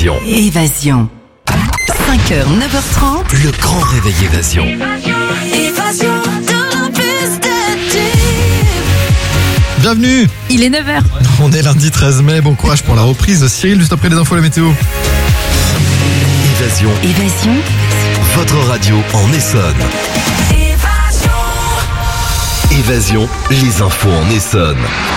Évasion. Évasion. 5h, 9h30. Le grand réveil Évasion. Évasion dans la piste de Bienvenue. Il est 9h. On est lundi 13 mai, bon courage pour la reprise. Cyril, juste après les infos, la météo. Évasion, Évasion. votre radio en Essonne. Évasion, les infos en Essonne.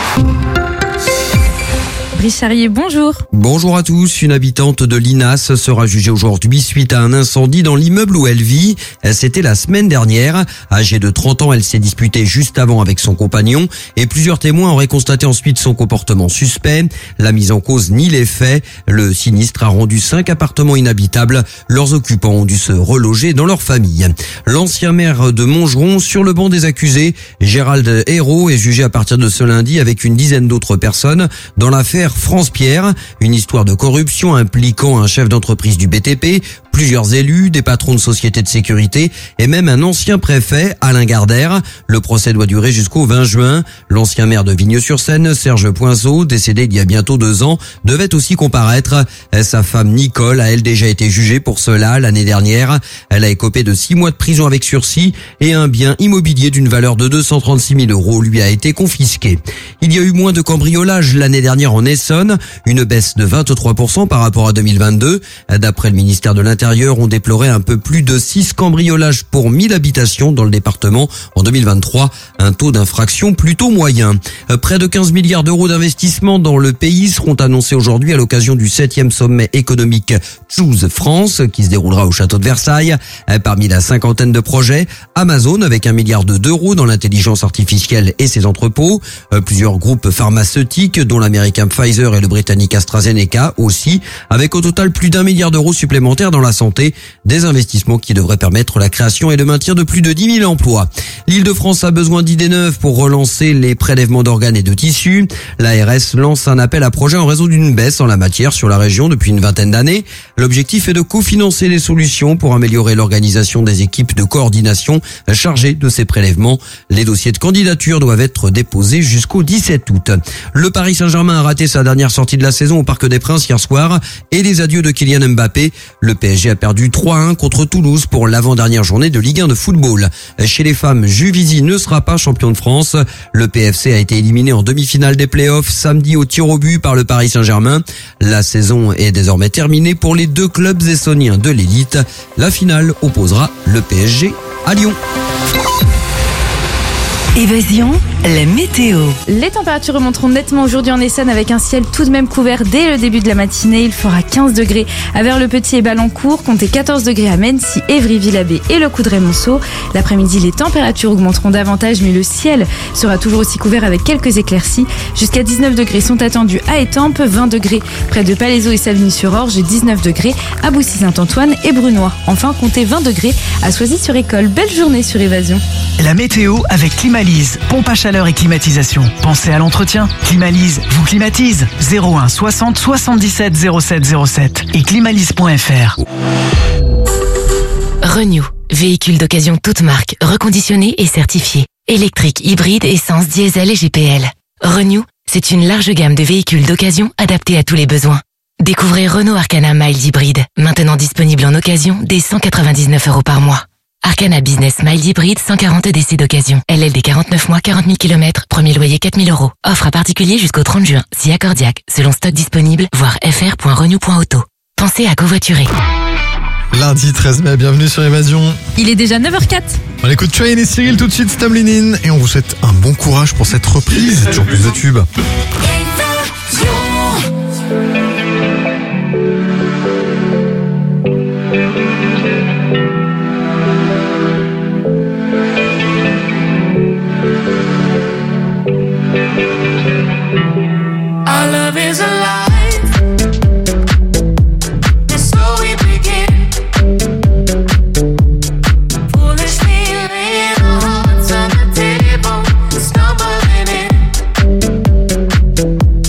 Brice Charrier, bonjour. Bonjour à tous. Une habitante de Linas sera jugée aujourd'hui suite à un incendie dans l'immeuble où elle vit. C'était la semaine dernière. Âgée de 30 ans, elle s'est disputée juste avant avec son compagnon et plusieurs témoins auraient constaté ensuite son comportement suspect. La mise en cause nie les faits. Le sinistre a rendu 5 appartements inhabitables. Leurs occupants ont dû se reloger dans leur famille. L'ancien maire de Montgeron sur le banc des accusés. Gérald Hérault est jugé à partir de ce lundi avec une dizaine d'autres personnes dans l'affaire France Pierre, une histoire de corruption impliquant un chef d'entreprise du BTP, plusieurs élus, des patrons de sociétés de sécurité et même un ancien préfet, Alain Gardère. Le procès doit durer jusqu'au 20 juin. L'ancien maire de Vigneux-sur-Seine, Serge Poinceau, décédé il y a bientôt 2 ans, devait aussi comparaître. Sa femme Nicole a elle déjà été jugée pour cela l'année dernière. Elle a écopé de 6 mois de prison avec sursis et un bien immobilier d'une valeur de 236 000 € lui a été confisqué. Il y a eu moins de cambriolages l'année dernière en Essonne, une baisse de 23% par rapport à 2022. D'après le ministère de l'Intérieur, on déplorait un peu plus de 6 cambriolages pour 1000 habitations dans le département en 2023, un taux d'infraction plutôt moyen. Près de 15 milliards d'euros d'investissement dans le pays seront annoncés aujourd'hui à l'occasion du 7e sommet économique Choose France qui se déroulera au château de Versailles. Parmi la cinquantaine de projets, Amazon avec 1 milliard d'euros dans l'intelligence artificielle et ses entrepôts, plusieurs groupes pharmaceutiques dont l'américain Pfizer et le britannique AstraZeneca aussi, avec au total plus d'1 milliard d'euros supplémentaires dans la santé, des investissements qui devraient permettre la création et le maintien de plus de 10 000 emplois. L'Île-de-France a besoin d'idées neuves pour relancer les prélèvements d'organes et de tissus. L'ARS lance un appel à projet en raison d'une baisse en la matière sur la région depuis une vingtaine d'années. L'objectif est de cofinancer les solutions pour améliorer l'organisation des équipes de coordination chargées de ces prélèvements. Les dossiers de candidature doivent être déposés jusqu'au 17 août. Le Paris Saint-Germain a raté sa dernière sortie de la saison au Parc des Princes hier soir et les adieux de Kylian Mbappé. Le PSG a perdu 3-1 contre Toulouse pour l'avant-dernière journée de Ligue 1 de football. Chez les femmes, Juvisy ne sera pas champion de France. Le PFC a été éliminé en demi-finale des playoffs samedi au tir au but par le Paris Saint-Germain. La saison est désormais terminée pour les 2 clubs essonniens de l'élite. La finale opposera le PSG à Lyon. Évasion, la météo. Les températures remonteront nettement aujourd'hui en Essonne avec un ciel tout de même couvert dès le début de la matinée. Il fera 15 degrés à Vers-le-Petit et Ballancourt, comptez 14 degrés à Mency, Évry-Villabé et le Coudray-Monceau. L'après-midi, les températures augmenteront davantage, mais le ciel sera toujours aussi couvert avec quelques éclaircies. Jusqu'à 19 degrés sont attendus à Étampes, 20 degrés près de Palaiseau et Savigny-sur-Orge et 19 degrés à Boussy-Saint-Antoine et Brunois. Enfin, comptez 20 degrés à Soisy-sur-École. Belle journée sur Évasion. La météo avec Climalise, pompe à chaleur et climatisation. Pensez à l'entretien. Climalise vous climatise. 01 60 77 07 07 et climalise.fr. Renew, véhicule d'occasion toute marque, reconditionné et certifié. Électrique, hybride, essence, diesel et GPL. Renew, c'est une large gamme de véhicules d'occasion adaptés à tous les besoins. Découvrez Renault Arcana Mild Hybride, maintenant disponible en occasion dès 199 € par mois. Arcana Business Mild Hybride, 140 DC d'occasion. LLD 49 mois, 40 000 km, premier loyer 4 000 €. Offre à particulier jusqu'au 30 juin, si accordiaque, selon stock disponible, voir fr.renew.auto. Pensez à covoiturer. Lundi 13 mai, bienvenue sur Évasion. Il est déjà 9h04. On écoute Train et Cyril tout de suite, Stamlinin. Et on vous souhaite un bon courage pour cette reprise. Toujours plus de tubes. Our love is alive, and so we begin. Foolishly laying our hearts on the table, stumbling in.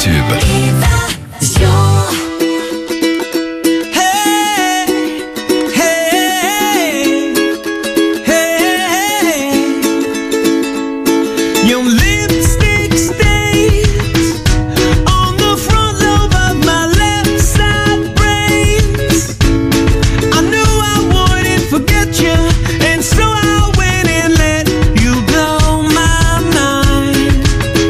YouTube. Your lipstick stains on the front lobe of my left side brains. I knew I wouldn't forget you, and so I went and let you blow my mind.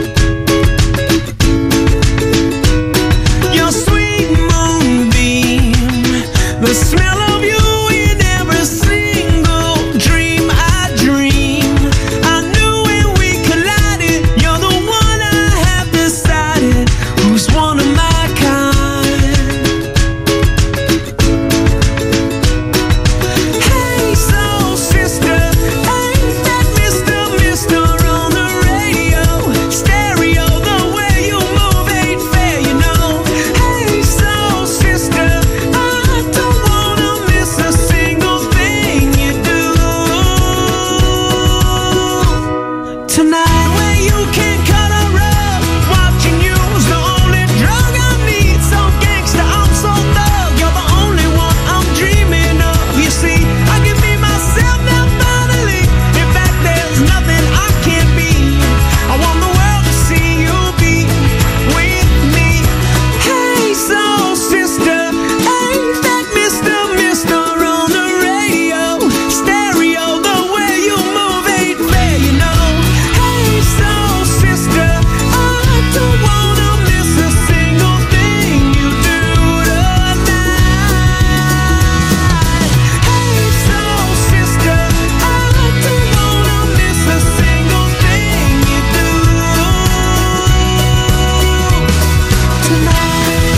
Your sweet moonbeam, the smell of you in every single dream I dream. I knew when we collided, you're the one I have decided who's one of my kind. Hey, soul sister, ain't that Mr. on the radio? Stereo, the way you move ain't fair, you know. Hey, soul sister, I don't wanna miss a single thing you do. Tonight, where you can cut a rug, watching you's the only drug I need. So gangsta, I'm so thug, you're the only one I'm dreaming of. You see, I can be myself now finally. In fact, there's nothing I can't be. I want the world to see you be with me. Hey, soul sister, ain't that Mr. on the radio? Stereo, the way you move ain't fair, you know. Hey, soul sister, I don't wanna miss a single thing you do tonight. Hey, soul sister, I don't wanna miss a single thing you do tonight.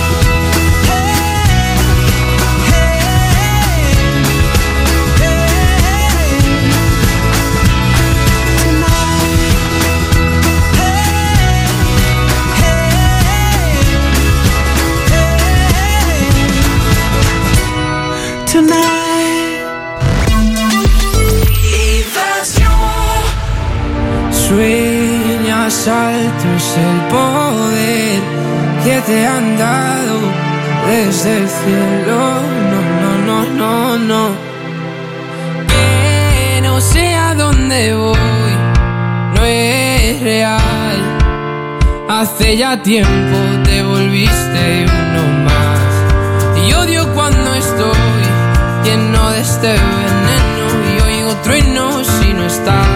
Sueñas alto, es el poder que te han dado desde el cielo. No. Que no sé a dónde voy, no es real. Hace ya tiempo te volviste uno más. Y odio cuando estoy lleno de este veneno y oigo truenos si no estás.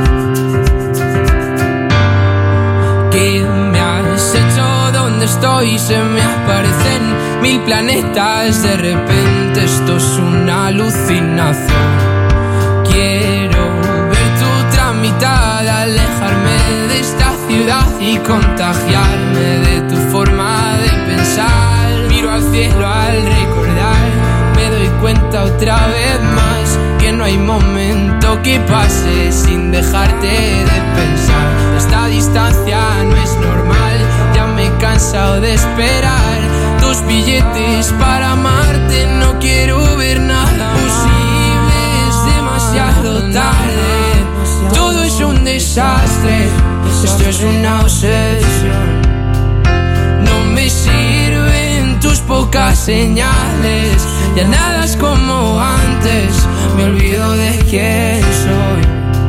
¿Qué me has hecho? ¿Dónde estoy? Se me aparecen mil planetas. De repente esto es una alucinación. Quiero ver tu tramitada, alejarme de esta ciudad y contagiarme de tu forma de pensar. Miro al cielo al recordar, me doy cuenta otra vez más que no hay momento que pase sin dejarte de pensar. Esta distancia no es normal, ya me he cansado de esperar tus billetes para amarte. No quiero ver nada posible, es demasiado tarde. Todo es un desastre, esto es una obsesión. No me sirven tus pocas señales, ya nada es como antes, me olvido de quién soy.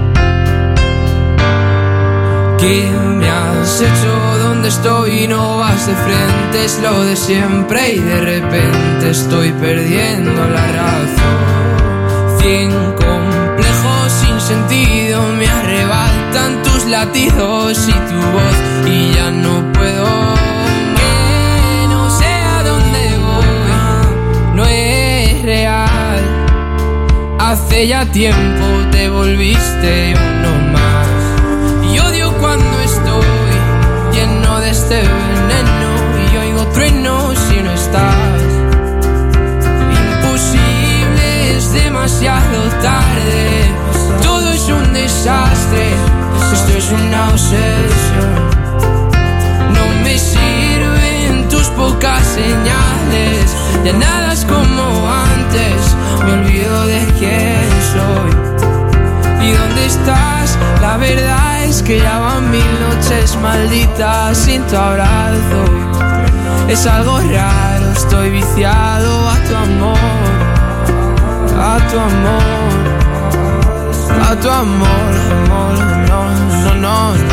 ¿Qué me has hecho? ¿Dónde estoy? No vas de frente, es lo de siempre y de repente estoy perdiendo la razón. 100 complejos sin sentido me arrebatan tus latidos y tu voz y ya no puedo. Que no sé a dónde voy, no es real. Hace ya tiempo te volviste uno más. Y odio cuando estoy lleno de este veneno y oigo truenos si no estás. Imposible, es demasiado tarde. Todo es un desastre, esto es una obsesión. No me sirven tus pocas señales, ya nada es como antes, me olvido de quién soy. ¿Y dónde estás? La verdad es que ya van 1000 noches malditas sin tu abrazo. Es algo raro, estoy viciado a tu amor, a tu amor, a tu amor, amor, no, no, no, no.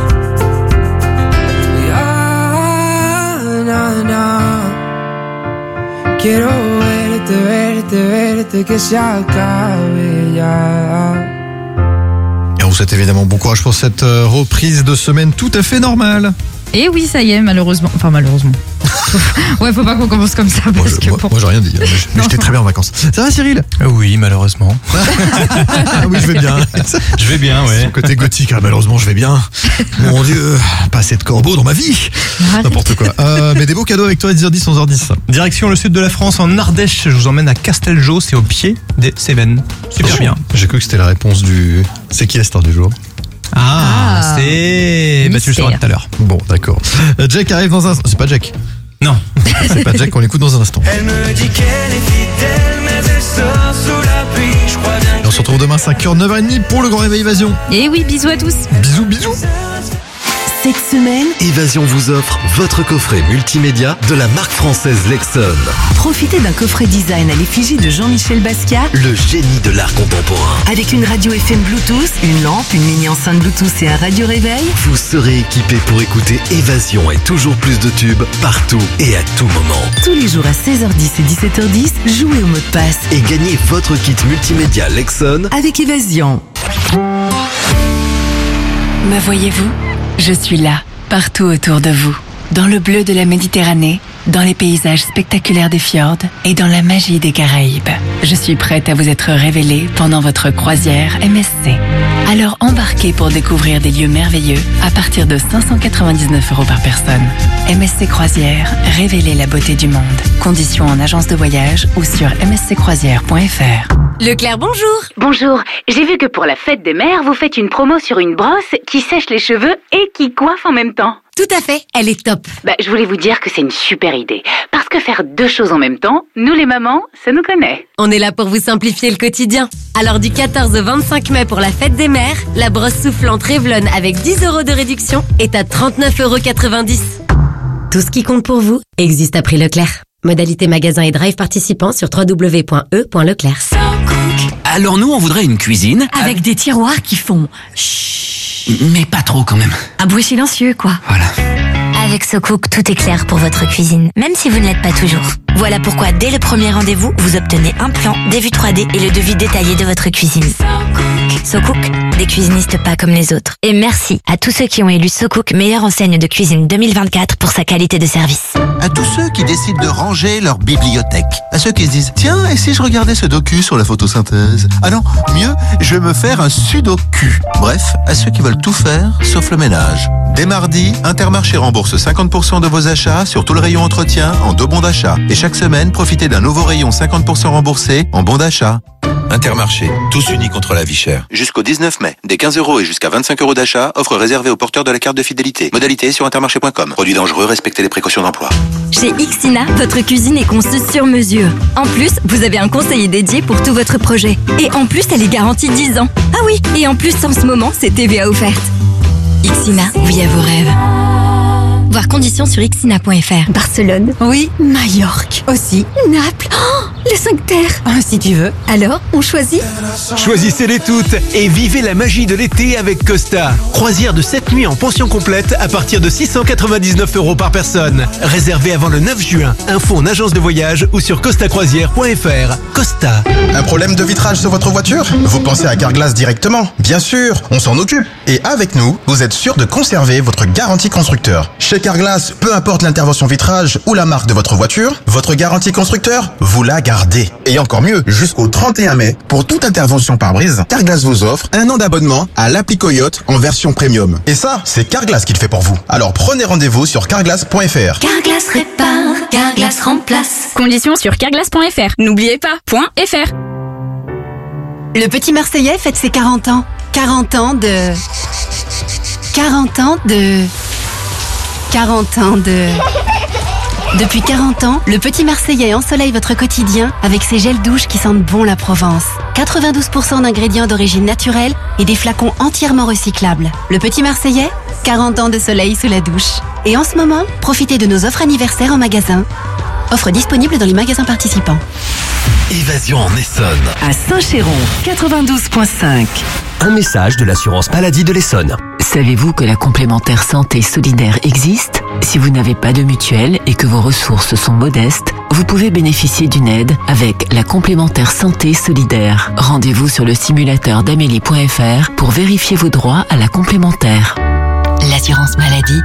Ya, na, na. Quiero verte, verte, verte, que se acabe ya. Et on vous souhaite évidemment bon courage pour cette reprise de semaine tout à fait normale. Et oui, ça y est, malheureusement. Enfin, malheureusement. Ouais, faut pas qu'on commence comme ça. Moi, Parce que bon. moi, j'ai rien dit, mais j'étais très bien en vacances. Ça va Cyril? Oui, malheureusement. Oui, je vais bien. Je vais bien, ouais. Son côté gothique, malheureusement, je vais bien. Mon Dieu, pas assez de corbeaux dans ma vie. N'importe quoi. Mais des beaux cadeaux avec toi à 10h10, 11h10. Direction le sud de la France, en Ardèche. Je vous emmène à Casteljau, c'est au pied des Cévennes. Super bien. J'ai cru que c'était la réponse du... C'est qui la star du jour? Ah, c'est... Bah, tu le sauras tout à l'heure. Bon, d'accord. Jack arrive dans un... C'est pas Jack. Non. C'est pas Jack, on l'écoute dans un instant. Elle me dit qu'elle est fidèle, mais elle sort sous la pluie. Je crois bien Et on se retrouve demain 5h, 9h30 pour le Grand Réveil Évasion. Et oui, bisous à tous. Bisous, bisous. Cette semaine, Évasion vous offre votre coffret multimédia de la marque française Lexon. profitez d'un coffret design à l'effigie de Jean-Michel Basquiat Le génie de l'art contemporain. avec une radio FM Bluetooth, une lampe, une mini enceinte Bluetooth et un radio réveil. Vous serez équipé pour écouter Évasion et toujours plus de tubes partout et à tout moment. Tous les jours à 16h10 et 17h10, jouez au mot de passe Et gagnez votre kit multimédia Lexon. avec Évasion. Me voyez-vous? Je suis là, partout autour de vous. Dans le bleu de la Méditerranée, dans les paysages spectaculaires des fjords et dans la magie des Caraïbes. Je suis prête à vous être révélée pendant votre croisière MSC. Alors embarquez pour découvrir des lieux merveilleux à partir de 599 € par personne. MSC Croisière, révélez la beauté du monde. Conditions en agence de voyage ou sur msccroisière.fr. Leclerc, bonjour. Bonjour. J'ai vu que pour la fête des mères, vous faites une promo sur une brosse qui sèche les cheveux et qui coiffe en même temps. Tout à fait, elle est top. Je voulais vous dire que c'est une super idée. Parce que faire deux choses en même temps, nous les mamans, ça nous connaît. On est là pour vous simplifier le quotidien. Alors du 14 au 25 mai pour la fête des mères, la brosse soufflante Revlon avec 10 € de réduction est à 39,90 €. Tout ce qui compte pour vous existe à prix Leclerc. Modalité magasin et drive participant sur www.e.leclerc. Alors nous, on voudrait une cuisine Avec des tiroirs qui font mais pas trop quand même. un bruit silencieux, quoi. Voilà. Avec SoCook, tout est clair pour votre cuisine, même si vous ne l'êtes pas toujours. Voilà pourquoi, dès le premier rendez-vous, vous obtenez un plan, des vues 3D et le devis détaillé de votre cuisine. SoCook, des cuisinistes pas comme les autres. Et merci à tous ceux qui ont élu SoCook meilleure enseigne de cuisine 2024 pour sa qualité de service. À tous ceux qui décident de ranger leur bibliothèque. À ceux qui se disent, tiens, et si je regardais ce docu sur la photosynthèse? Ah non, mieux, je vais me faire un sudoku. Bref, à ceux qui veulent tout faire, sauf le ménage. Dès mardi, Intermarché rembourse 50% de vos achats sur tout le rayon entretien en 2 bons d'achat. Et chaque semaine, profitez d'un nouveau rayon 50% remboursé en bons d'achat. Intermarché, tous unis contre la vie chère. Jusqu'au 19 mai, des 15 € et jusqu'à 25 € d'achat, offre réservée aux porteurs de la carte de fidélité. Modalité sur intermarché.com. Produit dangereux, respectez les précautions d'emploi. Chez Ixina, votre cuisine est conçue sur mesure. En plus, vous avez un conseiller dédié pour tout votre projet. Et en plus, elle est garantie 10 ans. Ah oui, et en plus, en ce moment, c'est TVA offerte. Ixina, oui à vos rêves. Voir conditions sur ixina.fr. Barcelone. Oui. Majorque. Aussi. Naples. Oh, les 5 terres. Si tu veux. Alors, on choisit? Choisissez-les toutes et vivez la magie de l'été avec Costa. Croisière de 7 nuits en pension complète à partir de 699 € par personne. Réservé avant le 9 juin. Info en agence de voyage ou sur costacroisière.fr. Costa. Un problème de vitrage sur votre voiture? Vous pensez à Carglass directement? Bien sûr, on s'en occupe. Et avec nous, vous êtes sûr de conserver votre garantie constructeur. Chez Carglass, peu importe l'intervention vitrage ou la marque de votre voiture, votre garantie constructeur, vous la gardez. Et encore mieux, jusqu'au 31 mai, pour toute intervention pare-brise, Carglass vous offre 1 an d'abonnement à l'appli Coyote en version premium. Et ça, c'est Carglass qui le fait pour vous. Alors prenez rendez-vous sur carglass.fr. Carglass répare, Carglass remplace. Conditions sur carglass.fr. N'oubliez pas, .fr. Le petit Marseillais fête ses 40 ans. 40 ans de... 40 ans de... 40 ans de... Depuis 40 ans, le Petit Marseillais ensoleille votre quotidien avec ses gels douches qui sentent bon la Provence. 92% d'ingrédients d'origine naturelle et des flacons entièrement recyclables. Le Petit Marseillais, 40 ans de soleil sous la douche. Et en ce moment, profitez de nos offres anniversaires en magasin. Offre disponible dans les magasins participants. Évasion en Essonne. À Saint-Chéron, 92.5. Un message de l'assurance maladie de l'Essonne. Savez-vous que la complémentaire santé solidaire existe ? Si vous n'avez pas de mutuelle et que vos ressources sont modestes, vous pouvez bénéficier d'une aide avec la complémentaire santé solidaire. Rendez-vous sur le simulateur d'Amélie.fr pour vérifier vos droits à la complémentaire. L'assurance maladie.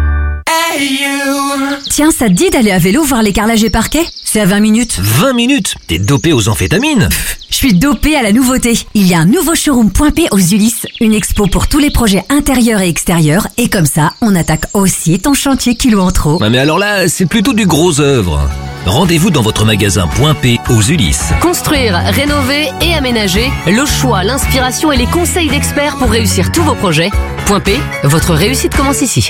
Tiens, ça te dit d'aller à vélo voir les carrelages et parquets ? C'est à 20 minutes. 20 minutes ? T'es dopé aux amphétamines ? Je suis dopée à la nouveauté. Il y a un nouveau showroom Point P aux Ulysses. Une expo pour tous les projets intérieurs et extérieurs. Et comme ça, on attaque aussi ton chantier kilo en trop. Ouais, mais alors là, c'est plutôt du gros œuvre. Rendez-vous dans votre magasin Point P aux Ulysses. Construire, rénover et aménager, le choix, l'inspiration et les conseils d'experts pour réussir tous vos projets. Point P, votre réussite commence ici.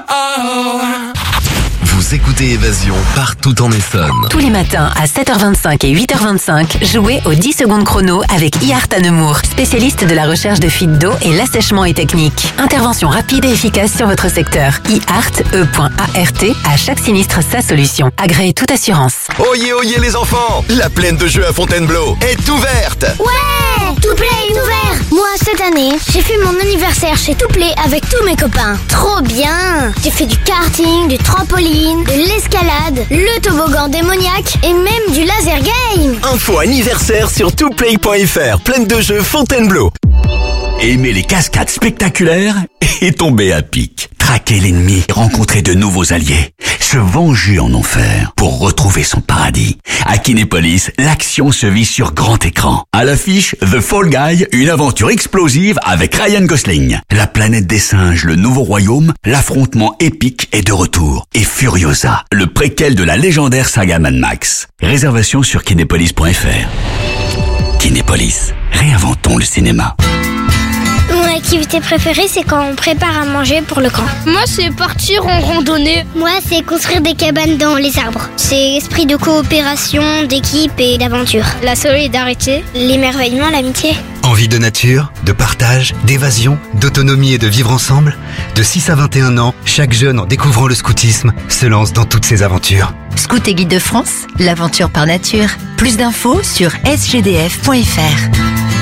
Vous écoutez Évasion partout en Essonne. Tous les matins à 7h25 et 8h25, jouez aux 10 secondes chrono avec IART à Nemours, spécialiste de la recherche de fuites d'eau et l'assèchement et technique. Intervention rapide et efficace sur votre secteur. IART, E.ART, à chaque sinistre sa solution. Agréez toute assurance. Oyez, oyez les enfants, la plaine de jeux à Fontainebleau est ouverte. Ouais, Touplay est ouvert. Moi, cette année, j'ai fait mon anniversaire chez Touplay avec tous mes copains. Trop bien. J'ai fait du karting, du trampoline, de l'escalade, le toboggan démoniaque et même du laser game. Info anniversaire sur toutplay.fr, plaine de jeux Fontainebleau. Aimer les cascades spectaculaires et tomber à pic. Traquer l'ennemi, rencontrer de nouveaux alliés. Se venger en enfer pour retrouver son paradis. À Kinépolis, l'action se vit sur grand écran. À l'affiche, The Fall Guy, une aventure explosive avec Ryan Gosling. La planète des singes, le nouveau royaume, l'affrontement épique est de retour. Et Furiosa, le préquel de la légendaire saga Mad Max. Réservation sur kinépolis.fr. Kinépolis, réinventons le cinéma. Mon activité préférée, c'est quand on prépare à manger pour le camp. Moi, c'est partir en randonnée. Moi, c'est construire des cabanes dans les arbres. C'est esprit de coopération, d'équipe et d'aventure. La solidarité, l'émerveillement, l'amitié. Envie de nature, de partage, d'évasion, d'autonomie et de vivre ensemble ? De 6 à 21 ans, chaque jeune en découvrant le scoutisme se lance dans toutes ses aventures. Scout et Guide de France, l'aventure par nature. Plus d'infos sur sgdf.fr.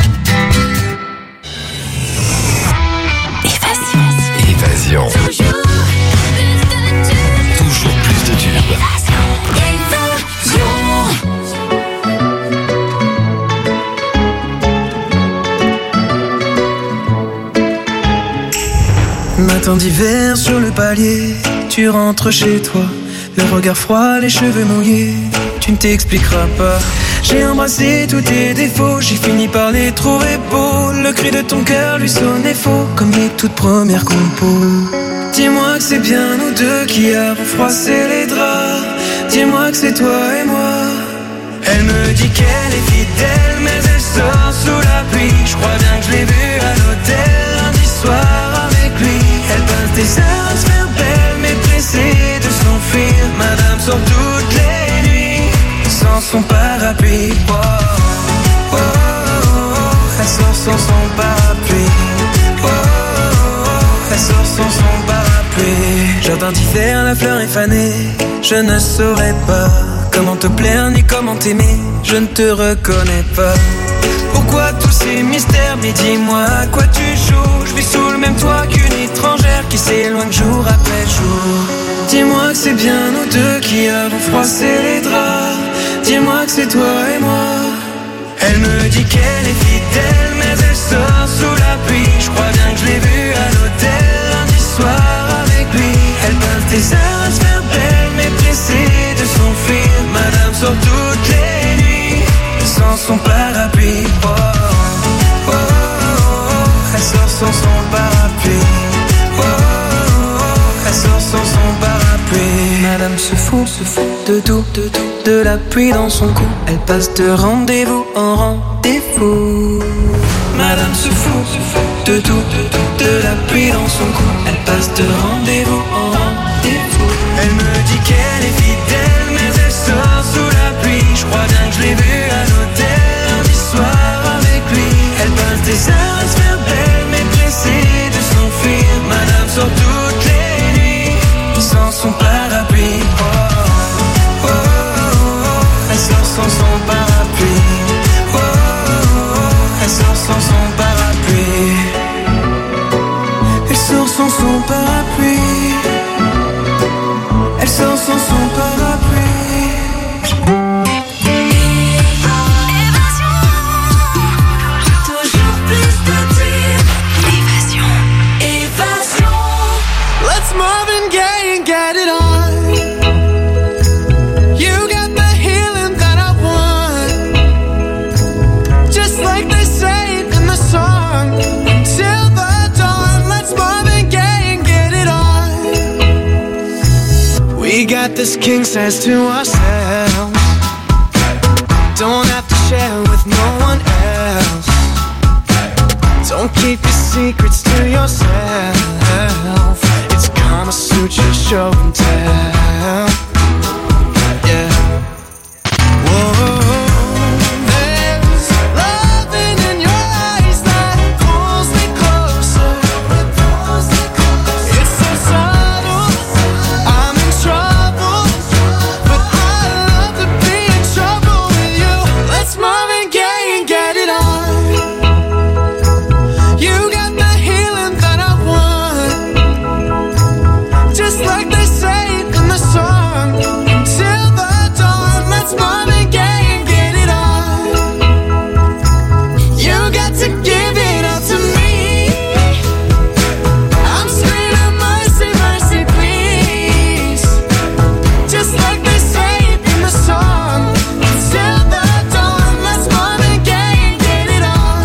Évasion. Toujours plus de tubes. Matin d'hiver sur le palier, tu rentres chez toi, le regard froid, les cheveux mouillés, tu ne t'expliqueras pas. J'ai embrassé tous tes défauts, j'ai fini par les trouver beaux. Le cri de ton cœur lui sonnait faux, comme les toutes premières compos. Dis-moi que c'est bien nous deux qui avons froissé les draps. Dis-moi que c'est toi et moi. Elle me dit qu'elle est fidèle, mais elle sort sous la pluie. Je crois bien que je l'ai vue à l'hôtel lundi soir avec lui. Elle passe des heures à se faire belle, mais pressée de s'enfuir. Madame sort toutes les nuits sans son parapluie. Oh, oh, oh, oh, elle sort sans son parapluie. Oh, oh, oh, elle sort sans son parapluie. Jardin d'hiver, la fleur est fanée. Je ne saurais pas comment te plaire ni comment t'aimer. Je ne te reconnais pas. Pourquoi tous ces mystères? Mais dis-moi à quoi tu joues. Je vis sous le même toit qu'une étrangère qui s'éloigne jour après jour. Dis-moi que c'est bien nous deux qui avons froissé les draps. Dis-moi que c'est toi et moi. Elle me dit qu'elle est fidèle, mais elle sort sous la pluie. Je crois bien que je l'ai vue à l'hôtel lundi soir avec lui. Elle passe des heures à se faire belle, mais pressée de s'enfuir. Madame sort toutes les nuits sans son parapluie. Oh, oh, oh, oh, elle sort sans son parapluie. Oh, oh, oh, elle sort sans son parapluie. Madame se fout de tout, de la pluie dans son cou. Elle passe de rendez-vous en rendez-vous. Madame se fout de tout, de la pluie dans son cou. Elle passe de rendez-vous en rendez-vous. Elle me dit qu'elle est fidèle, sans son parapluie. Elle sort sans son parapluie. Toujours plus de tubes. Évasion. Évasion. Let's Marvin Gaye and get it on. You got the healing that I want. Just like they say in the song. Till the dawn. Let's Marvin Gaye and get it on. We got this king size to ourselves. Don't have to share with no one else. Don't keep your secrets to yourself. It's Kama Sutra show and tell. Yeah. Whoa. There's loving in your eyes that pulls me closer. It's so subtle. I'm in trouble, but I love to be in trouble with you. Let's Marvin Gaye and get it on. You got the healing that I want. Just like they say in the song. Till the dawn. Let's Marvin Gaye and get it on. You got to give it all to me. I'm screaming mercy, mercy, please. Just like they say in the song. Till the dawn. Let's Marvin Gaye and get it on.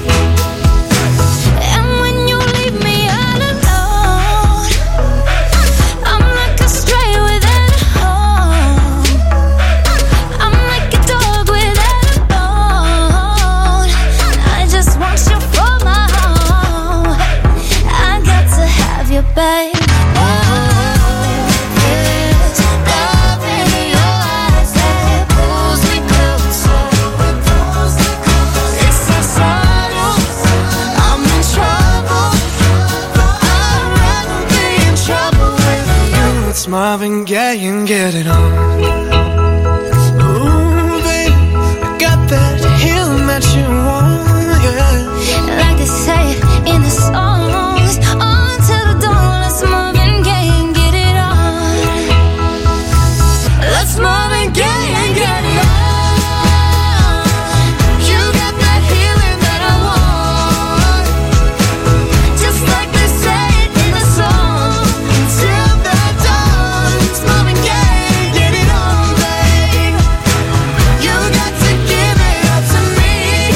And when you leave me all alone, I'm like a stray without a home. I'm like a dog without a bone. I just want you for my home. I got to have you, babe. There's love in your eyes that pulls me closer. It's so subtle. I'm in trouble, but I'd rather be in trouble with you. It's Marvin Gaye and get it on. Ooh, baby, I got that healing that you want, yeah. Like they say in the songs, until the dawn. Let's Marvin Gaye and get it on. Let's Marvin Gaye and get it on. You got that healing that I want. Just like they say in the song. Till the dawn. It's Marvin Gaye and get it on, babe. You got to give it up to me.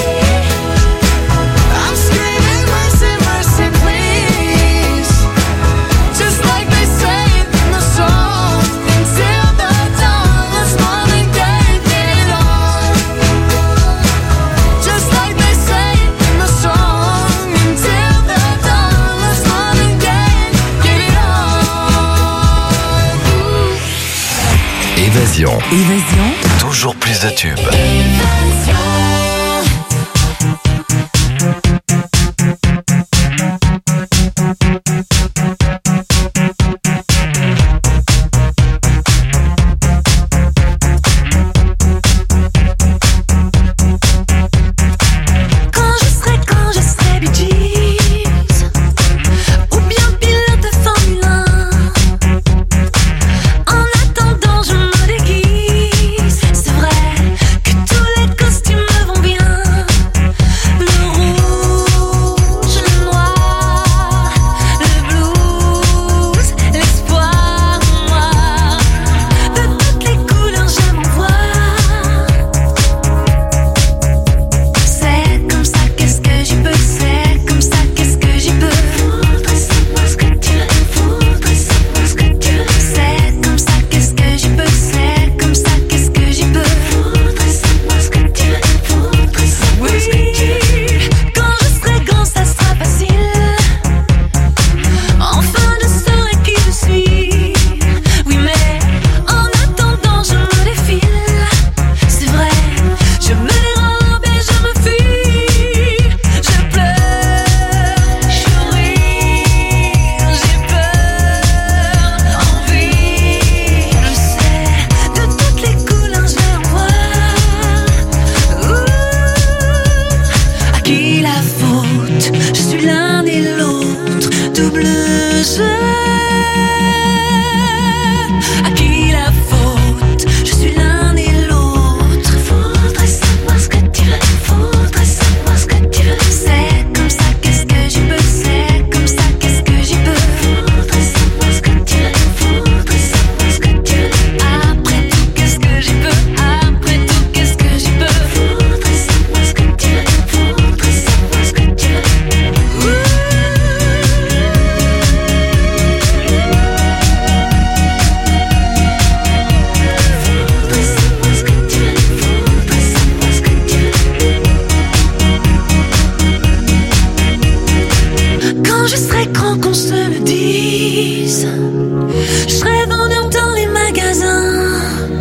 I'm screaming mercy, mercy, please. Just like they say in the song. Till the dawn. Let's Marvin Gaye and get it on. Just like they say in the song. Till the dawn. Let's Marvin Gaye and get it on. Évasion. Évasion. Toujours plus de tubes. Quand je serai Bee Gees, ou bien pilote de Formule 1. En attendant, je me déguise. C'est vrai que tous les sais à qui la faute. Je suis l'un et l'autre. Faudrait savoir ce que tu veux. Faudrait savoir ce que tu veux. C'est comme ça, qu'est-ce que j'y peux. C'est comme ça, qu'est-ce que j'y peux. Faudrait savoir ce que tu veux. Faudrait savoir ce que tu veux. Après tout, qu'est-ce que j'y peux. Après tout, qu'est-ce que j'y peux. Faudrait savoir ce que tu veux. Faudrait savoir ce que tu veux. Quand je serai grand, qu'on se le dise, je serai vendeur dans les magasins.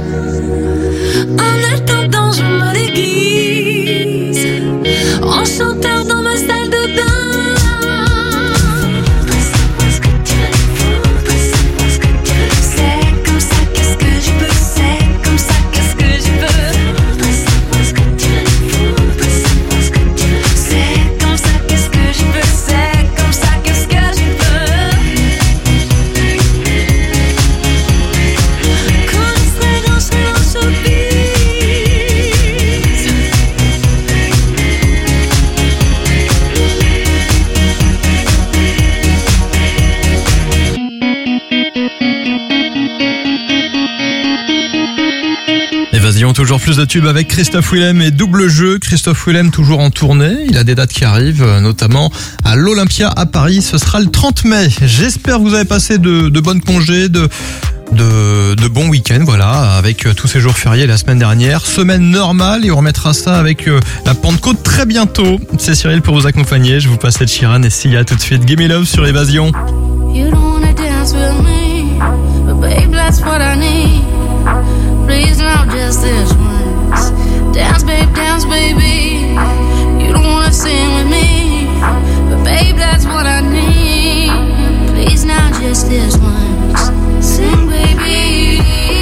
En attendant, je me déguise en chanteur dans ma salle de bain. Faudrait savoir ce que tu veux. Faudrait savoir ce que tu veux. C'est comme ça, qu'est-ce que j'y peux. C'est comme ça, qu'est-ce que j'y peux. Faudrait savoir ce que tu veux. Faudrait savoir ce que tu veux. C'est comme ça, qu'est-ce que j'y peux. C'est comme ça, qu'est-ce que j'y peux. Quand je serai grand, je serai en showbiz. Évasion, toujours plus de tubes avec Christophe Willem et double jeu. Christophe Willem toujours en tournée. Il a des dates qui arrivent, notamment à l'Olympia à Paris. Ce sera le 30 mai. J'espère que vous avez passé de bonnes congés, de bons week-ends, voilà, avec tous ces jours fériés la semaine dernière. Semaine normale et on remettra ça avec la Pentecôte très bientôt. C'est Cyril pour vous accompagner. Je vous passe Ed Sheeran et Sia tout de suite. Gimme Love sur Évasion. You don't wanna dance with me, but babe, that's what I need. Please now, just this once. Dance, baby. You don't wanna sing with me, but babe, that's what I need. Please now, just this once. Sing, baby.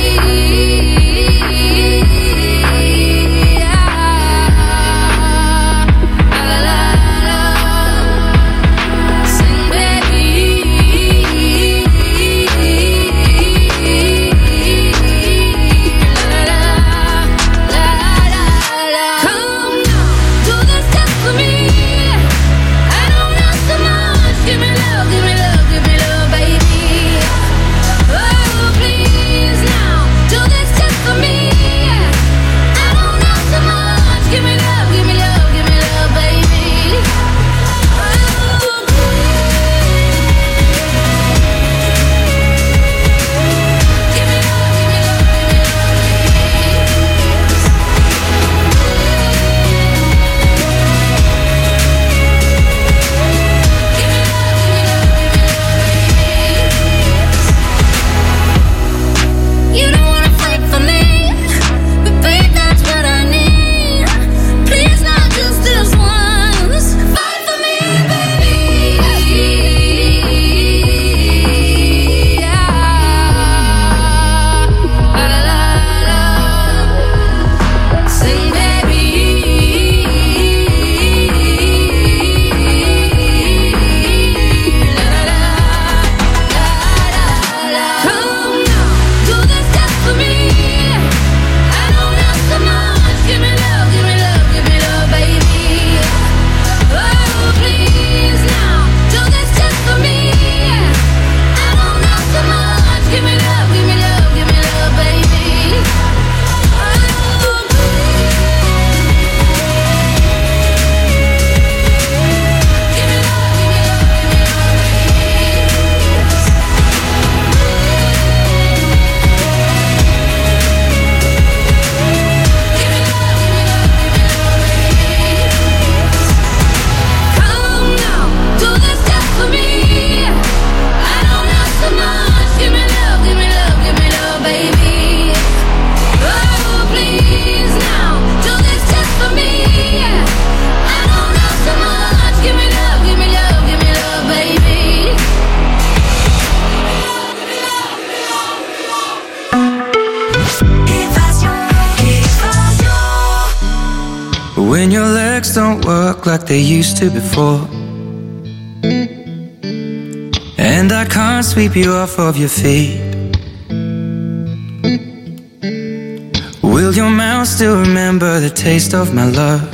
When your legs don't work like they used to before, and I can't sweep you off of your feet. Will your mouth still remember the taste of my love?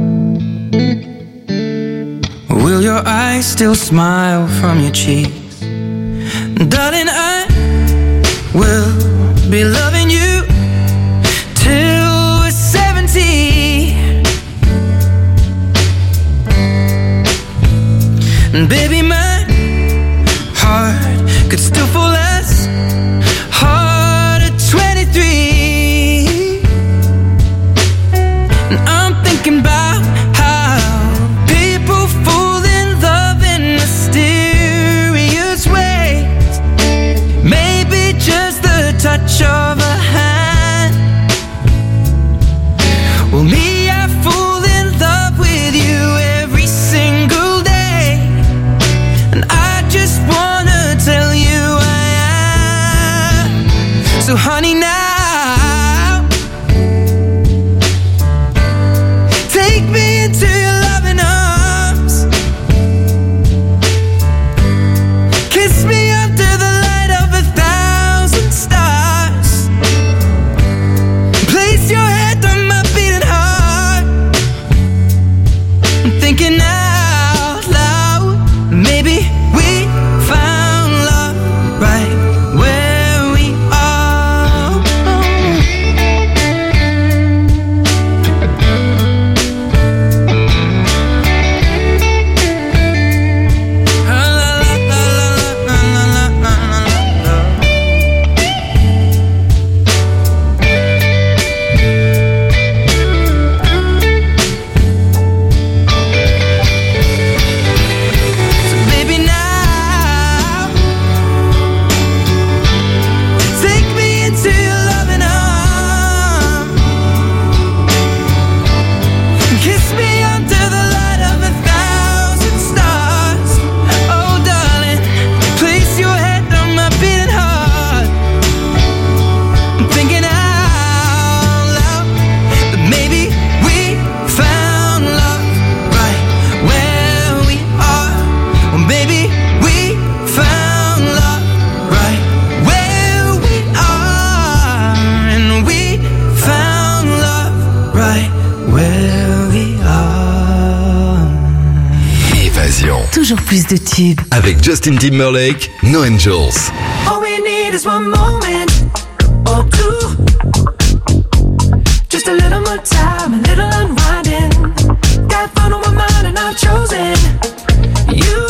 Will your eyes still smile from your cheeks? Darling, I will be loving you till we're 70. And baby, my heart could still fall as hard at 23. And I'm thinking about how people fall in love in mysterious ways. Maybe just the touch of a hand. Well, me, I fall in love with you every single day, and I just wanna tell you I am. So honey, now take me into your loving arms. Kiss me under the light of 1,000 stars. Place your head on my beating heart. I'm thinking out loud, maybe we found love right where we are. So baby, now take me into your loving arms. Kiss me under the light of 1,000 stars. Oh darling, place your head on my beating heart. I'm thinking out loud that maybe we found love right where we are. Or maybe we found love right where we are. And we found love right where we are. Évasion. Toujours plus de tubes. Avec Justin Timberlake, No Angels. All we need is one moment or two. Just a little more time, a little unwinding. Got fun on my mind and I've chosen you.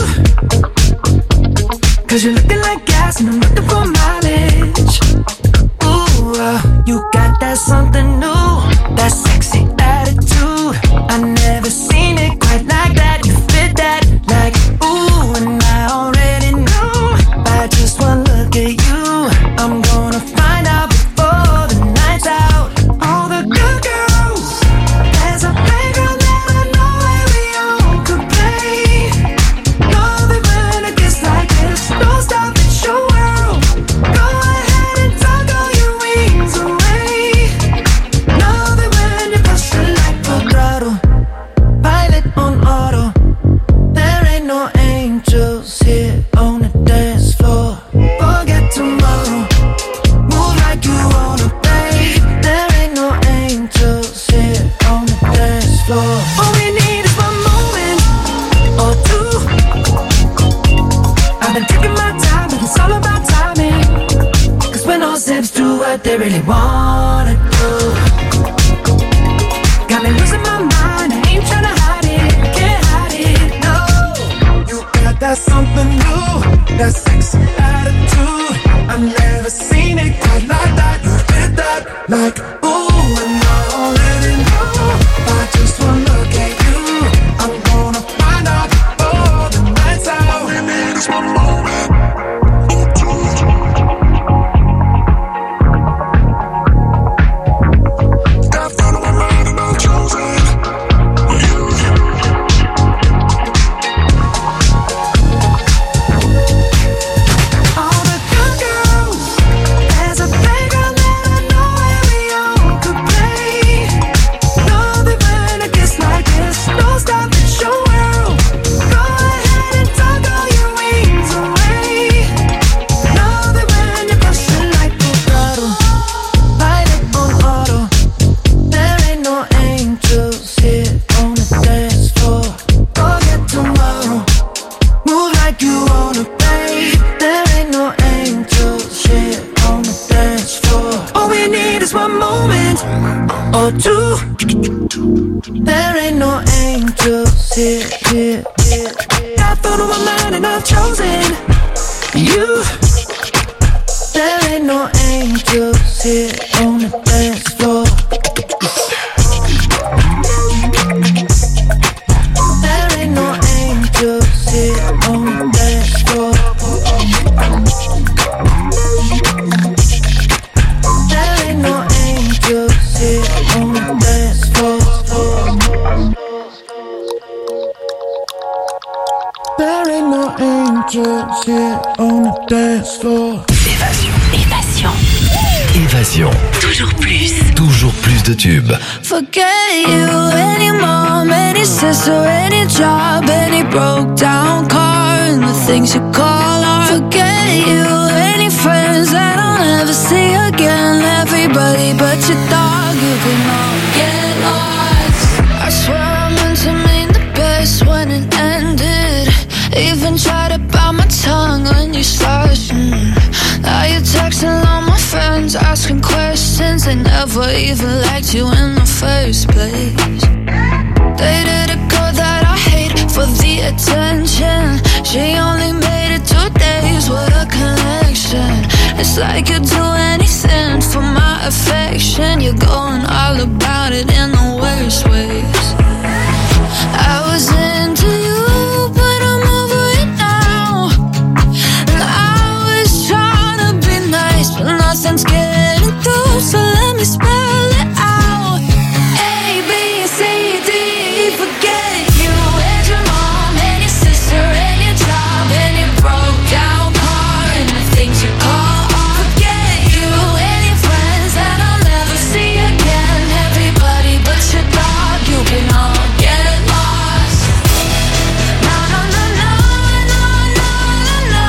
'Cause you're looking like gas and I'm looking for mileage. Ooh, you got that something new, that sexy attitude. I never seen it quite like that. You fit that like ooh, and I already know by just one look at you. I'm gonna find out before the night's out. All the good girls, there's a playground that I know where we all could play. Know that when it gets like this, don't stop, it's your world. Go ahead and tuck all your wings away. Know that when you push it like full throttle, pilot on auto. There ain't no angels here on the dance floor. Forget tomorrow, move like you wanna play. There ain't no angels here on the dance floor. All we need is one moment or two. I've been taking my time, but it's all about timing. 'Cause when all zips do what they really wanna do, got me losing my mind, I ain't tryna hide it, can't hide it, no. You got that something new, that sexy attitude. I've never seen it quite like that. You fit that like ooh, and I already know by just one look at you. I'm gonna find out before the night's out. All we need is one moment or two. Got fun on my mind and I've chosen you. All the good girls, there's a playground that I know where we all for two. There ain't no angels here. I thought of my mind and I've chosen you. There ain't no angels here on the dance floor. There ain't no angels here on the dance floor. There ain't no angels here on the dance floor. There ain't no angels here on the dance floor. Évasion. Toujours plus de tubes. Forget you, any mom, any sister, any job, any broke down car, and the things you call art. Forget you, any friends that I'll never see again. Everybody but your dog, you can all get lost. I swear I meant to mean the best when it ended. Even tried to bite my tongue when you slashed. Now you're texting all my friends, asking questions. They never even liked you in the first place. Dated a girl that I hate for the attention. She only made it 2 days with a connection. It's like you'd do anything for my affection. You're going all about it in the worst ways. I was into you, but I'm over it now. And I was trying to be nice, but nothing's getting through, so let me spell it out. A, B, C, D, E, forget you. And your mom, and your sister, and your job, and your broke down car, and the things you call art. Forget you, and your friends that I'll never see again. Everybody but your dog, you can all get lost. No, no, no, no, no, no, no, no.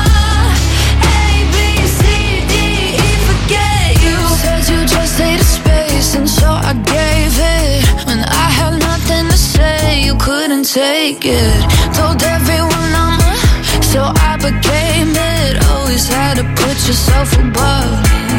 A, B, C, D, E, forget you. Said you just needed space, and so I gave it. When I had nothing to say, you couldn't take it. Told everyone I'm a, so I became it. Always had to put yourself above me.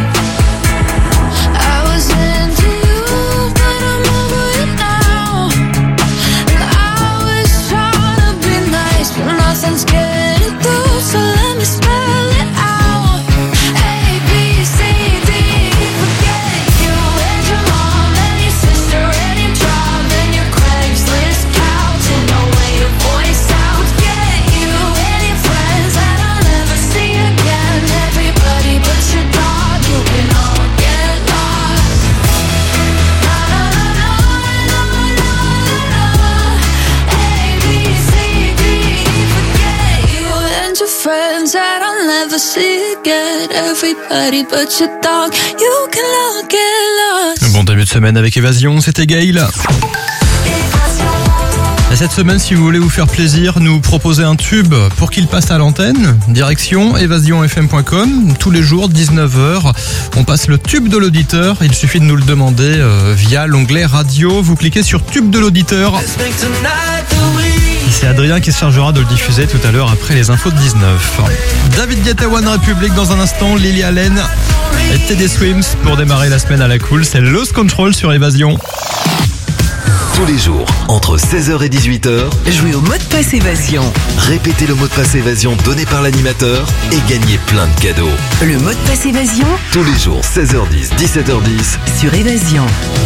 I was into you, but I'm over it now. And I was trying to be nice, but nothing's getting through, so let me spell it out. A, B, C, D, E, forget you. And your mom, and your sister, and your job, and your Craigslist couch, and the way your voice sounds. Forget you, and your friends that I'll never see again. Everybody but your dog, you can all get lost. No, no, no, no, no, no, no, no. A, B, C, D, E, forget you, and your friends that I'll never see again. Everybody but your dog, you can all get lost. Bon début de semaine avec Évasion, c'était Gaël. Et cette semaine, si vous voulez vous faire plaisir, nous proposer un tube pour qu'il passe à l'antenne. Direction évasionfm.com. Tous les jours, 19h, on passe le tube de l'auditeur. Il suffit de nous le demander via l'onglet radio. Vous cliquez sur tube de l'auditeur. C'est Adrien qui se chargera de le diffuser tout à l'heure après les infos de 19. David Guetta, One Republic dans un instant, Lily Allen et Teddy Swims pour démarrer la semaine à la cool. C'est Lost Control sur Évasion. Tous les jours, entre 16h et 18h, Jouez au mot de passe Évasion. répétez le mot de passe Évasion donné par l'animateur et gagnez plein de cadeaux. Le mot de passe Évasion Tous les jours, 16h10, 17h10. sur Évasion.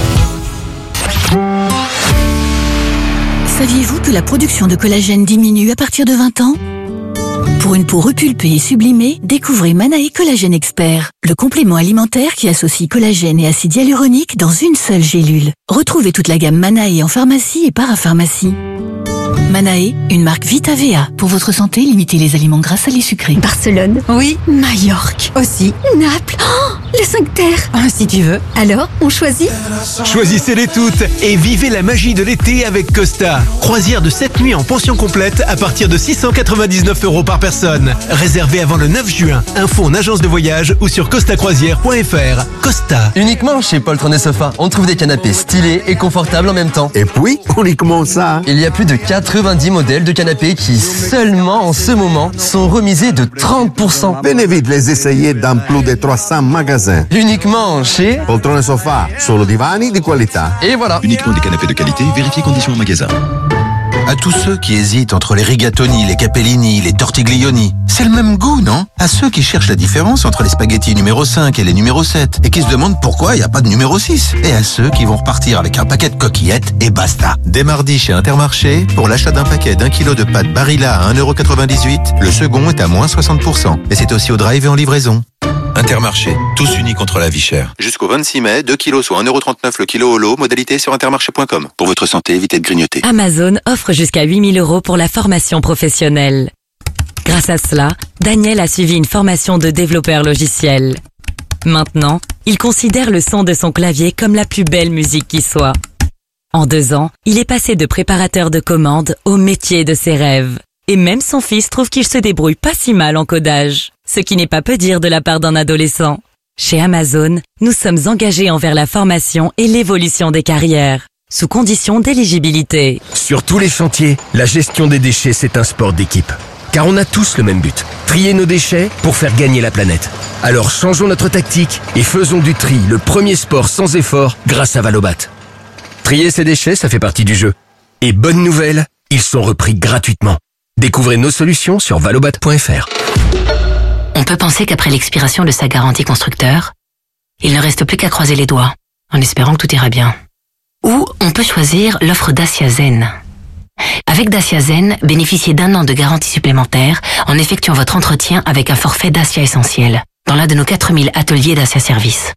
Saviez-vous que la production de collagène diminue à partir de 20 ans ? Pour une peau repulpée et sublimée, découvrez Manae Collagène Expert, le complément alimentaire qui associe collagène et acide hyaluronique dans une seule gélule. Retrouvez toute la gamme Manae en pharmacie et parapharmacie. Manae, une marque Vitavea. Pour votre santé, limitez les aliments gras, salés, sucrés. Barcelone. Oui. Majorque. Aussi. Naples. Oh, les 5 terres. Si tu veux. Alors, on choisit ? Choisissez-les toutes et vivez la magie de l'été avec Costa. Croisière de 7 nuits en pension complète à partir de 699 € par personne. Réservé avant le 9 juin. Info en agence de voyage ou sur costacroisière.fr. Costa. Uniquement chez Paul Trône Sofa, on trouve des canapés stylés et confortables en même temps. Et puis, uniquement ça. Il y a plus de 90 modèles de canapés qui, seulement en ce moment, sont remisés de 30%. Venez vite les essayer dans plus de 300 magasins magasin. Uniquement chez... Poltrone sofà, solo divani di qualità. Et voilà. Uniquement des canapés de qualité, vérifiez conditions en magasin. À tous ceux qui hésitent entre les rigatoni, les capellini, les tortiglioni, c'est le même goût, non? À ceux qui cherchent la différence entre les spaghettis numéro 5 et les numéro 7 et qui se demandent pourquoi il n'y a pas de numéro 6. Et à ceux qui vont repartir avec un paquet de coquillettes et basta. Dès mardi chez Intermarché, pour l'achat d'un paquet d'1 kg de pâtes Barilla à 1,98 €, le second est à moins 60%. Et c'est aussi au drive et en livraison. Intermarché, tous unis contre la vie chère. Jusqu'au 26 mai, 2 kilos soit 1,39 € le kilo au lot, modalité sur intermarché.com. Pour votre santé, évitez de grignoter. Amazon offre jusqu'à 8 000 € pour la formation professionnelle. Grâce à cela, Daniel a suivi une formation de développeur logiciel. Maintenant, il considère le son de son clavier comme la plus belle musique qui soit. En 2 ans, il est passé de préparateur de commandes au métier de ses rêves. Et même son fils trouve qu'il se débrouille pas si mal en codage. Ce qui n'est pas peu dire de la part d'un adolescent. Chez Amazon, nous sommes engagés envers la formation et l'évolution des carrières, sous condition d'éligibilité. Sur tous les chantiers, la gestion des déchets, c'est un sport d'équipe. Car on a tous le même but, trier nos déchets pour faire gagner la planète. Alors changeons notre tactique et faisons du tri le premier sport sans effort grâce à Valobat. Trier ses déchets, ça fait partie du jeu. Et bonne nouvelle, ils sont repris gratuitement. Découvrez nos solutions sur valobat.fr. On peut penser qu'après l'expiration de sa garantie constructeur, il ne reste plus qu'à croiser les doigts, en espérant que tout ira bien. Ou on peut choisir l'offre Dacia Zen. Avec Dacia Zen, bénéficiez d'1 an de garantie supplémentaire en effectuant votre entretien avec un forfait Dacia Essentiel, dans l'un de nos 4000 ateliers Dacia Service.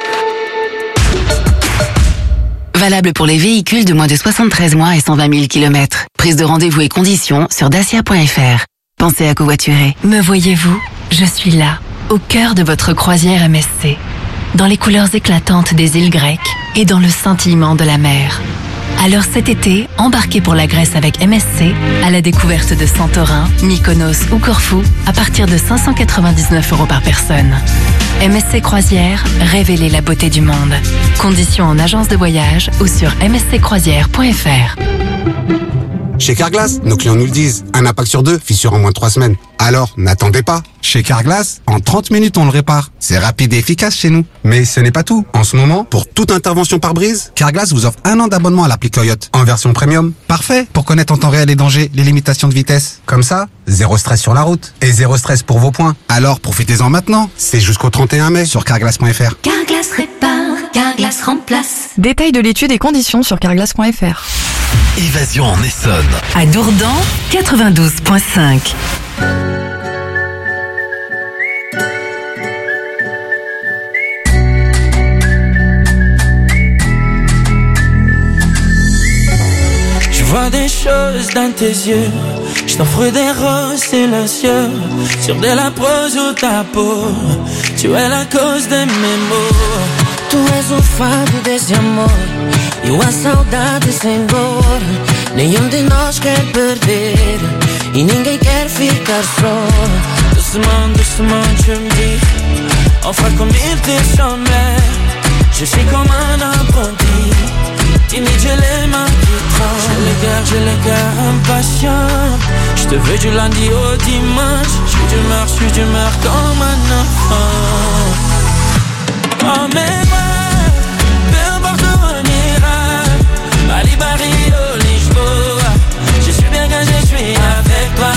Valable pour les véhicules de moins de 73 mois et 120 000 km. Prise de rendez-vous et conditions sur dacia.fr. Pensez à covoiturer. Me voyez-vous? Je suis là, au cœur de votre croisière MSC. Dans les couleurs éclatantes des îles grecques et dans le scintillement de la mer. Alors cet été, embarquez pour la Grèce avec MSC à la découverte de Santorin, Mykonos ou Corfou à partir de 599 € par personne. MSC Croisière, révélez la beauté du monde. Conditions en agence de voyage ou sur msccroisière.fr. Chez Carglass, nos clients nous le disent, un impact sur 2, fissure en moins de 3 semaines. Alors, n'attendez pas. Chez Carglass, en 30 minutes, on le répare. C'est rapide et efficace chez nous. Mais ce n'est pas tout. En ce moment, pour toute intervention par brise, Carglass vous offre 1 an d'abonnement à l'appli Coyote, en version premium. Parfait pour connaître en temps réel les dangers, les limitations de vitesse. Comme ça, zéro stress sur la route. Et zéro stress pour vos points. Alors, profitez-en maintenant. C'est jusqu'au 31 mai sur carglass.fr. Carglass répare, Carglass remplace. Détail de l'étude et conditions sur carglass.fr. Évasion en Essonne. À Dourdan, 92.5. Je vois des choses dans tes yeux. Je t'offre des roses silencieux sur de la prose ou ta peau. Tu es la cause de mes maux. Tu és o fado desse amor e a saudade sem dor. Nenhum de nós quer perder e ninguém quer ficar só. Doucement, je me dis, enfin comme il te semblait. Je suis comme un apprenti, timide, j'ai les mains qui tremblent. J'ai le cœur impatient. Je te veux du lundi au dimanche. Je suis d'humeur comme un enfant. Emmène-moi, peu importe où on ira, Bali, Barrio, Lisboa. Je suis bien quand je suis avec toi.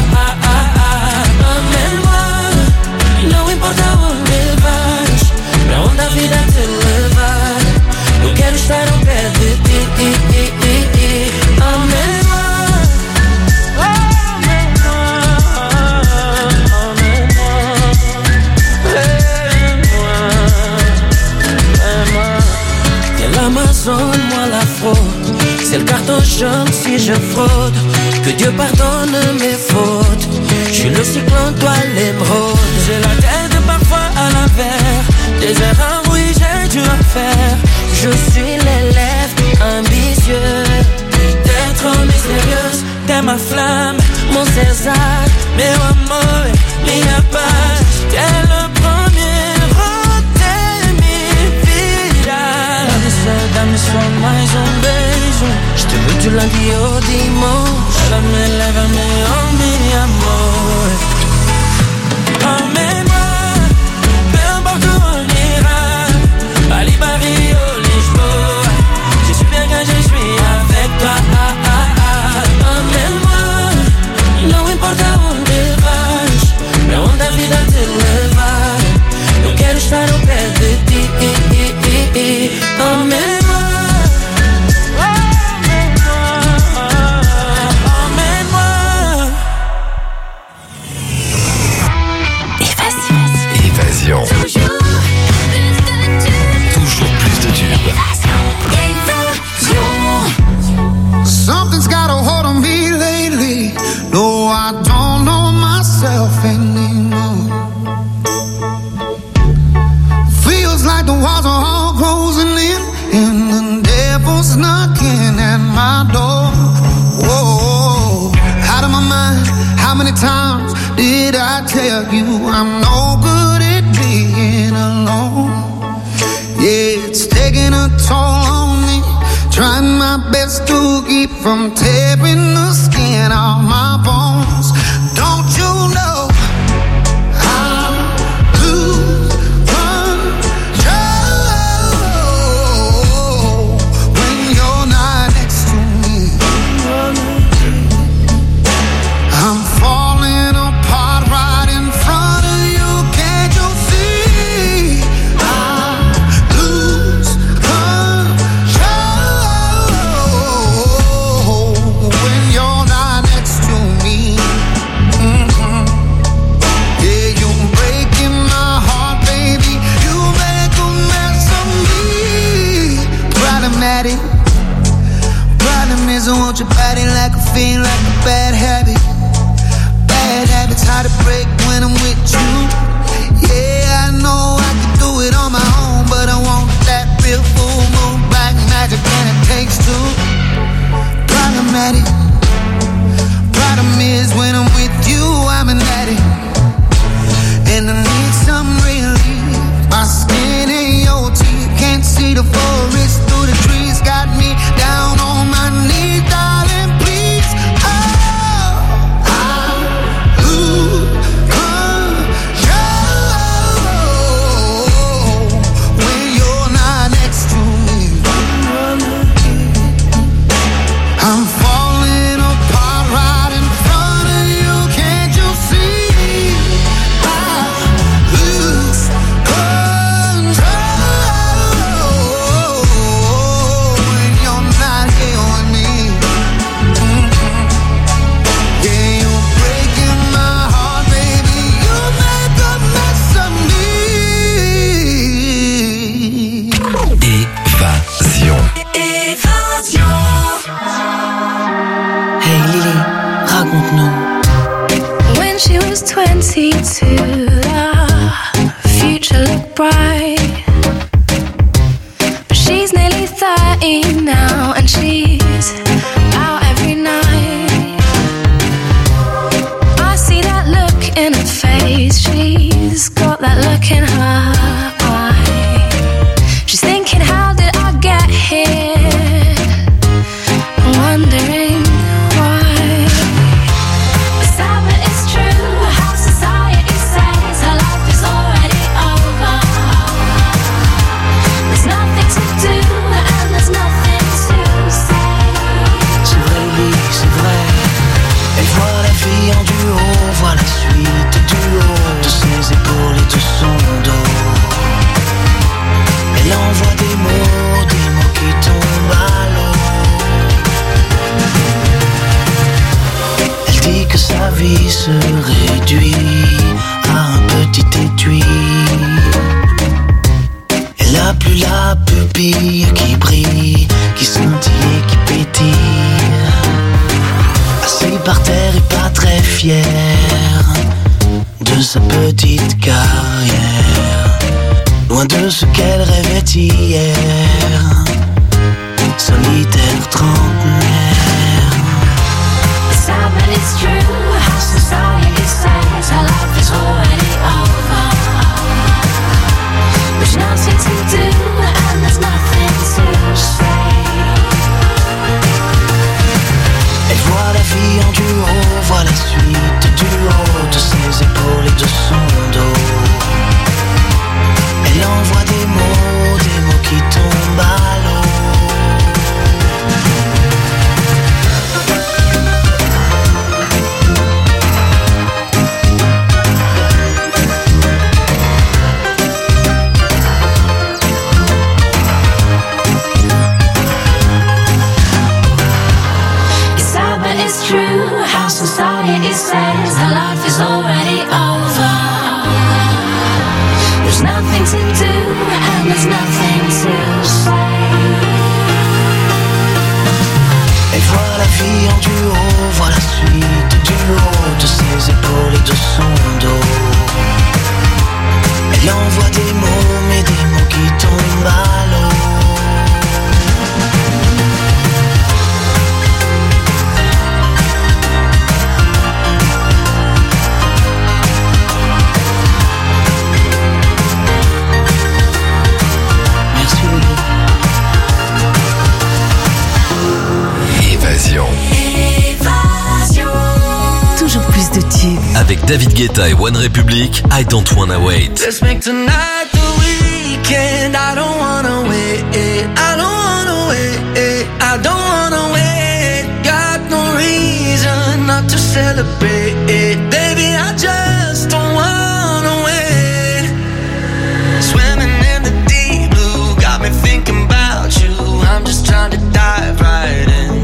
Emmène-moi, não importa onde vais, pra onde a vida te levar. Eu quero estar ao pé de ti. Emmène-moi. L'Amazone, moi la fraude. C'est le carton jaune si je fraude. Que Dieu pardonne mes fautes. Je suis le cyclone, toi l'émeraude. J'ai la tête parfois à l'envers. Des erreurs, oui, j'ai dû en faire. Je suis l'élève ambitieux. T'es trop mystérieuse, t'es ma flamme, mon César. Meu amor, minha paz. T'es le premier. Dá-me só mais beijo. Je te veux du lundi au dimanche. Lève-me, oh mi amor. Emmène-moi, I'm no good at being alone. Yeah, it's taking a toll on me. Trying my best to keep from tearing the skin off my bones. Don't you know? Want your body like a fiend, like a bad habit. Bad habits hard to break when I'm with you. Yeah, I know I can do it on my own, but I want that real full moon, black magic, and it takes two. Problematic. Problem is when I'm with you, I'm an addict, and I need some relief. My skin ain't your teeth, can't see the forest through the trees. Got me down on my knees, darling, please. Oh, I lose control when you're not next to me. I'm falling apart right in front of you, can't you see? I lose control when you're not here with me. Yeah, you're breaking my heart, baby. You make a mess of me. Évasion. Hey Lily, raconte-nous. When she was 22, the future looked bright. But she's nearly 30 now, and she's out every night. I see that look in her face, she's got that look in her eye. She's thinking, how did I get here? Wondering why. Sad but it's true, how society says her life is already over. There's nothing to do and there's nothing to say. C'est vrai Lily, c'est vrai. Elle voit la vie en duo, voit la suite du haut de ses épaules et de son dos. Elle envoie des mots qui tombent à l'eau. Elle dit que sa vie se réduit à un petit étui. Elle a plus la pupille qui brille, qui scintille et qui pétille. Assis par terre et pas très fière de sa petite carrière, loin de ce qu'elle rêvait hier, solitaire trentenaire. Sad but it's true, how society says her life is already over. There's nothing to do and there's nothing to say. Elle voit la vie en duo, voit la suite du haut de ses épaules et de son dos. Elle envoie des mots qui tombent à l'eau. It's sad but it's true, how society says her life is already over. There's nothing to do and there's nothing to say. Elle voit la vie en duo, voit la suite du haut de ses épaules et de son dos. Elle envoie des mots, mais des mots qui tombent à l'eau. David Guetta et One Republic, I Don't Wanna Wait. Let's make tonight the weekend. I don't wanna wait. I don't wanna wait. I don't wanna wait. Got no reason not to celebrate. Baby, I just don't wanna wait. Swimming in the deep blue got me thinking about you. I'm just trying to dive right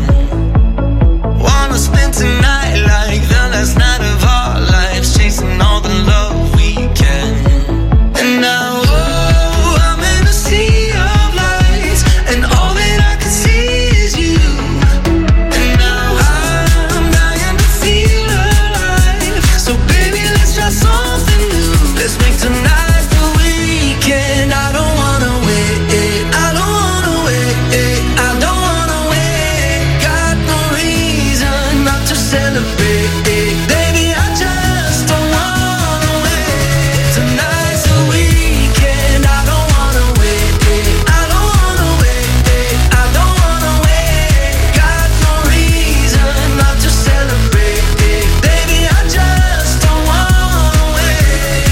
in. Wanna spend tonight like the last night of our lives, chasing all the love we can. And now, oh, I'm in a sea of lights, and all that I can see is you. And now I'm dying to feel alive. So baby, let's try something new. Let's make tonight the weekend. I don't wanna wait. I don't wanna wait. I don't wanna wait. Got no reason not to celebrate. Baby, I just don't wanna wait. Tonight's the weekend. I don't wanna wait. I don't wanna wait. I don't wanna wait. Got no reason not to celebrate. Baby, I just don't wanna wait.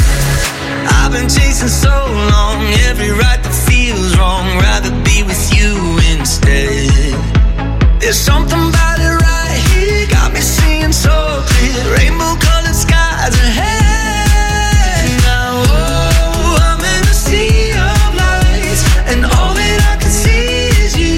I've been chasing so long, every right that feels wrong. Rather be with you instead. There's something about it right here, got me seeing so clear. Rainbow colored skies ahead. Now, oh, I'm in a sea of lights, and all that I can see is you.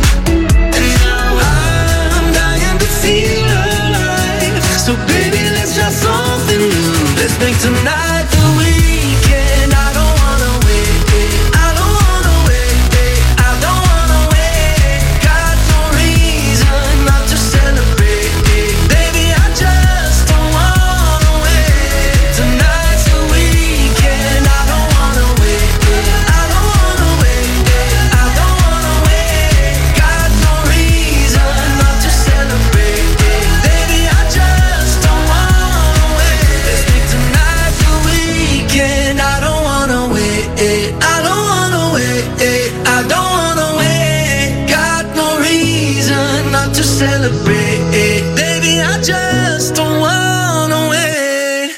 And now I'm dying to feel alive. So baby, let's try something new. Let's make tonight the weekend. I don't wanna wait. I don't wanna wait. I don't wanna wait. Got no reason not to celebrate. Baby, I just don't wanna wait. Tonight's the weekend. I don't wanna wait. I don't wanna wait. I don't wanna wait. Got no reason not to celebrate. Baby, I just don't wanna wait. Let's make tonight the weekend. I don't wanna wait. I don't wanna wait. I don't wanna wait. Got no reason not to celebrate. Baby, I just don't wanna wait.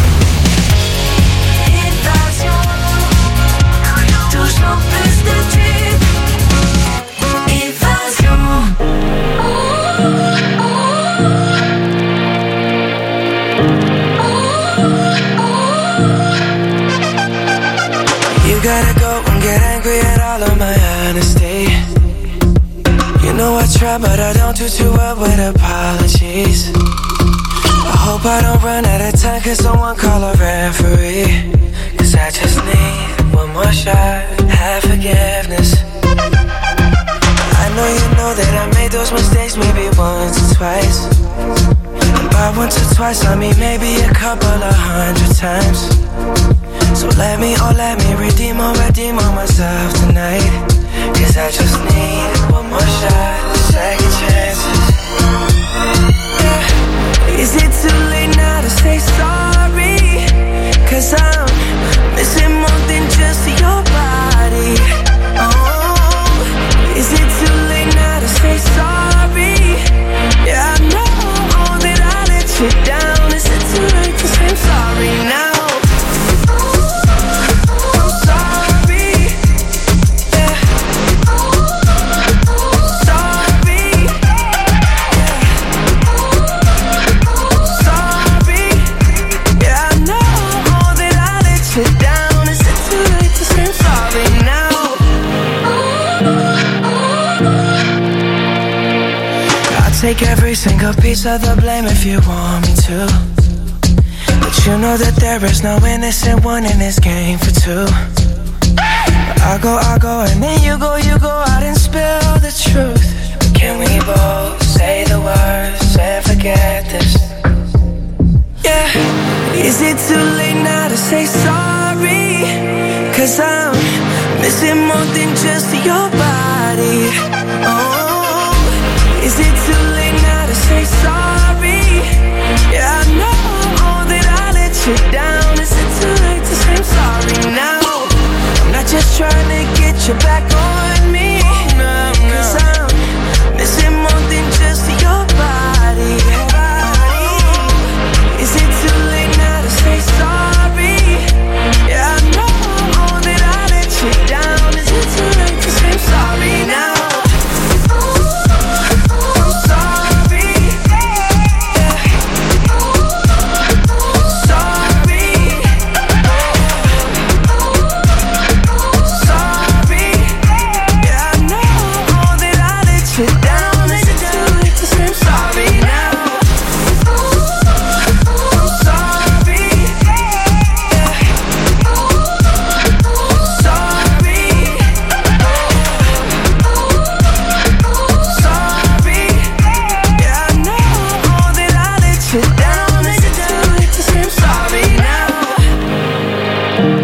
Toujours plus de tubes. Évasion. You gotta go and get angry at all of my honesty. You know I try, but I don't do too well with apologies. I hope I don't run out of time, cause someone call a referee. Cause I just need one more shot, have forgiveness. I know you know that I made those mistakes maybe once or twice. And by once or twice I mean maybe a couple of 100 times. So let me redeem on myself tonight. Cause I just need one more shot, second chances. Yeah. Is it too late now to say sorry? Cause I'm missing more than just your body. Oh, is it too late now to say sorry? Yeah, I know that I let you down. Is it too late to say I'm sorry now? Take every single piece of the blame if you want me to. But you know that there is no innocent one in this game for two. But I go, and then you go out and spill the truth. But can we both say the words and forget this? Yeah, is it too late now to say sorry? Cause I'm missing more than just your body. Oh, is it too late now to say sorry? Yeah, I know that I let you down. Is it too late to say I'm sorry now? I'm not just trying to get you back